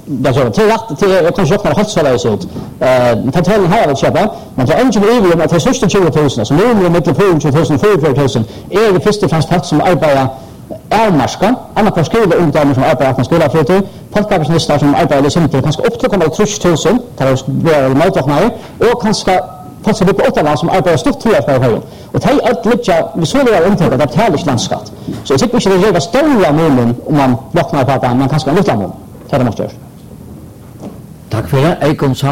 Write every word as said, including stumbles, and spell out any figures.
det så till rätt till jag kan köpa helt så där så ut. Eh totalen här vill köpa, men det är inte över att det är tjugo tusen så nu är det mellan tjugo tusen och fyrtio tusen. Är det först och främst folk som arbetar ärmarska, andra på skola ungdomar som arbetar på skola för det. Podcastlistar som arbetar liksom kanske upp till trettio tusen, tar det mottagare och kanske fast det på åtta som arbetar stort till att höra. Och det är allt lite vi så det är inte att tävla landskatt. Så jag tycker inte det är stora målen om man vaknar på att man kanske en liten mål. Det måste göras. Tack för det.